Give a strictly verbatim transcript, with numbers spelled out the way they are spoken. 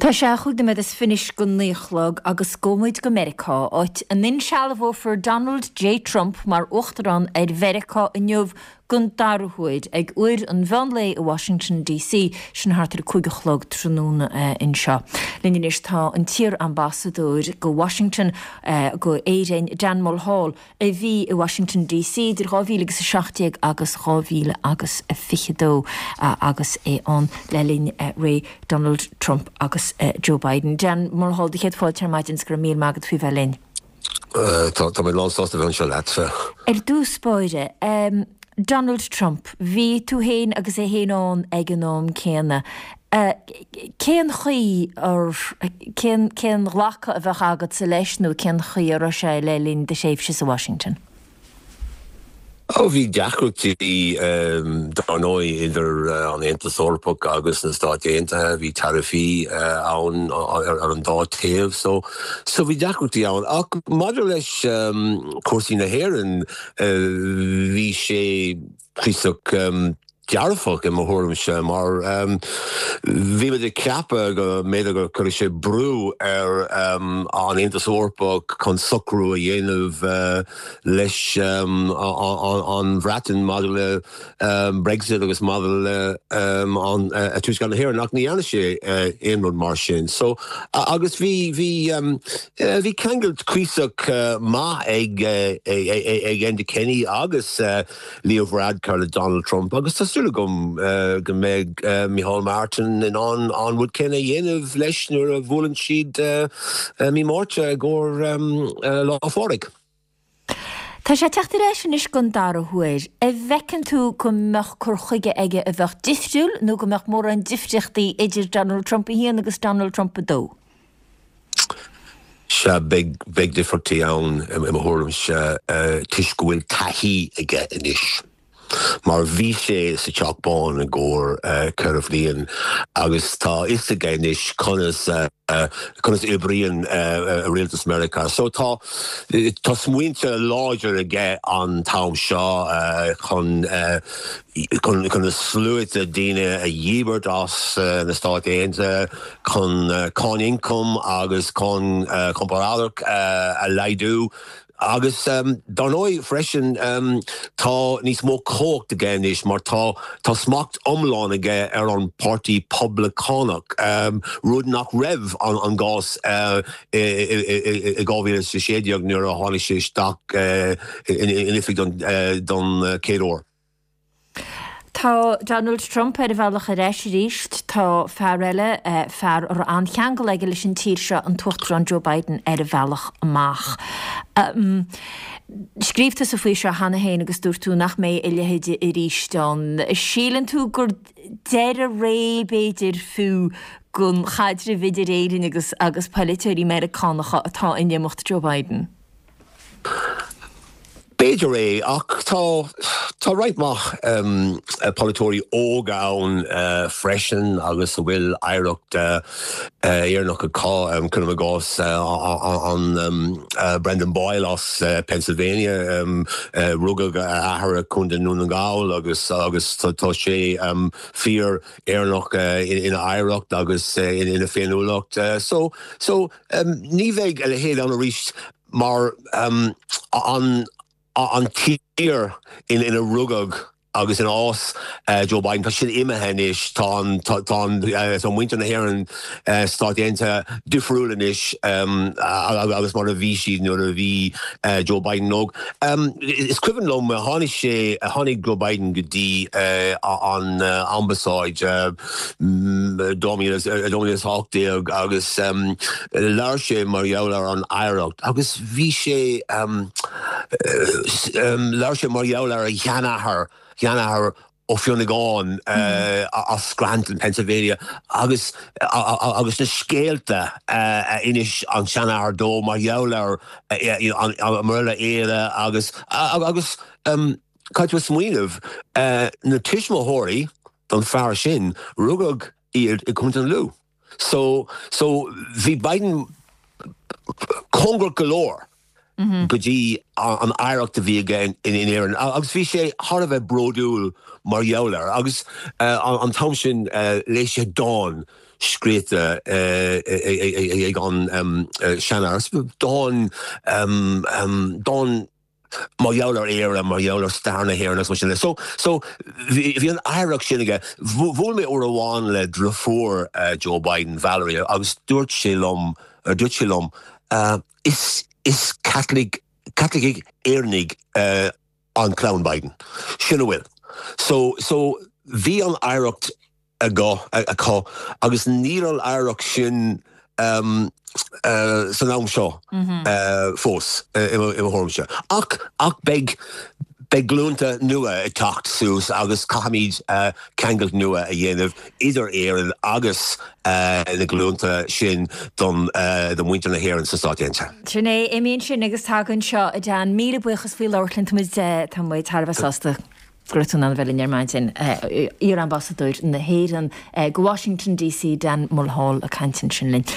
Tá sé chuig me is finis go níochlog agus scómuid go America áit an nin sealbhó for Donald J. Trump mar uchtarán ar Verica in neomh gun darúhuid ag uair an bhanlé i Washington D C sin hartar chuigechlog trúna uh, in seo. Linnis tá an tír ambassador go Washington uh, go éirein Dan Mulhall a bhí i Washington D C dir ráhíle sa seachtag agus ráhíle agus a fichedó uh, agus é an lelinn uh, Ray Donald Trump agus uh, Joe Biden. Dan Mulhall di chéad fáil maidin gur mí magad fi bhelinn. Tá mé lásásta bhean se leat. Er dús spóide, um, Donald Trump, bhí tú héin agus é héanán ag an nóm céanna. Céan chuí ar céan lacha a bheith agad sa leis nó céan chuí ar sé le lín de séifse sa Washington? Oh, bhí deacrútaí um, darnói idir uh, an Aontas Eorpach agus na Stáit Aontaithe, bhí tarifaí uh, ann ar an dá taobh, so so bhí deacrútaí ann. Ach maidir leis um, cuasaí na hÉireann uh, bhí sé príosach um, dearfach in mthúm se, mar um, bhí me de ceapa go méad go chuir sé brú ar um, an Aontas Eorpach chun socrú a dhéanamh uh, leis um, an bhreatain maidir le um, Brexit agus maidir le um, an uh, tús gan na hÉireann ach ní ana sé uh, éonrad mar sin. So uh, agus bhí bhí um, uh, bhí ceangailt cuiseach uh, maith ag uh, ag Enda Kenny agus uh, Leo Varadkar le Donald Trump agus tá Sula gom uh, go meg uh, Micheál Martin in an an would kenna dhéanamh leis nuair a bhfuiln siad uh, uh, mí mórte gur um, uh, láfáric. Tá sé teachtar éis sin is gon dar a huair. A bhecinn tú go meach chur chuige aige a bheith difriúil nó go meach mór an difriochtaí idir Donald Trump a híana agus Donald Trump a dó? Se big big differentí ann im mthúm se uh, tuisgúil taithí aige inis. Mar bhí sé sa teachbáin a gcóir uh, curh líon agus tá is a ggéinis chunas uh, uh, chunas ibríonn uh, a Rialtas America. So tá tá smuointe láidir aige an tám seo uh, chun uh, chun chun na slúid a daine a dhíbert as uh, na Stáit Aontaithe chun uh, chun income agus chun uh, comparádach uh, a leidú. Agus um, darnói freisin um, tá níos mó cócht aige is, mar tá tá smacht omláin aige ar an Party Publicánach um, rud nach raibh an, an gás uh, i, i, i, i gáhíle sa séideag nuair a tháinig sé isteach uh, in, in ifig don, uh, don uh, céadúir. Tá Donald Trump ar a bhealach a reis ríist, tá fear eile uh, fear ar an cheangal aige leis an tír seo an tuchttar an Joe Biden ar a bhealach amach. Um, Scríbta sa faoi seo hana héin agus dúir tú nach mé i lehéide i ríist an. Sílan tú gur deir a ré beidir fú gon chaidir vidir éirin agus agus politúirí Americánacha atá in dhémocht Joe Biden? Beidir é, ach tá tá right mach um, a politóirí ógáin uh, freisin agus a bhfuil éireacht uh, uh, éarnach a cá um, chun a gás uh, an um, uh, Brendan Boyle as uh, Pennsylvania um, uh, rugag ahar chun den nún an gáil agus agus tá sé um, fíor éarnach uh, in, in a éireacht agus uh, in, in a féinúlacht. Uh, so so um, ní bheidh a le héad an a ríist mar um, an an tír in, in a rugag agus in ás uh, Joe Biden, tá sin imethe is tá an winter na hÉireann uh, Stáit Aontaithe difriúlan is um, agus mar a bhí siad nuair a bhí uh, Joe Biden nóg. Um, is cuimhin lom a tháinig sé a tháinig Joe Biden go dtí uh, an uh, ambasáid uh, Dominus Háchtaí agus um, leir sé mar dheall an éireacht agus bhí sé um, uh, um, leir sé mar dheall ar a dhéanathair Janahar ó Fionnagáin uh, a Scranton, Pennsylvania, agus agus na scéalta uh, inis an Shanahar dó mar dheall ar an murla éire agus agus um, caithfear smaoinemh uh, na tuismóthirí don fear sin rugag iad i chun an lú. So so bhí Biden congur galore. Mm-hmm. Go dtí an éireachta bhí aige in éireann. Agus bhí sé thar bheith brodúil mar dheall ar. Agus uh, an, an tom sin uh, leis sé dáin scréte ag an seanars don don mar jouler éire mar jouler starne héirnas mar sinne. So so vi an Irish sinnige bhfuil mé or aháin le drafor Joe Biden Valerie agus dúirt silom dúirt silom is is Catholic Catholic éirnig an Clown Biden. Sinna bhfuil. So so bhí an Irish a go a có agus níl Irish sin um uh san am seo uh fós i hórmse ach ach beg beg glúnta nua a tacht sús agus cahamid uh cangalt nua a dhéanamh idir éireann agus uh na glúnta sin don uh the winter na héireann sa sátéanta. Trné imíonn sin agus tagann seo a dean míle buchas fí leirlinn muid tá muid tarfa sásta. Grutún an bhfuil in Martin ír ambassadúir na héan go Washington D C den Mulhall a Cantin sin linn.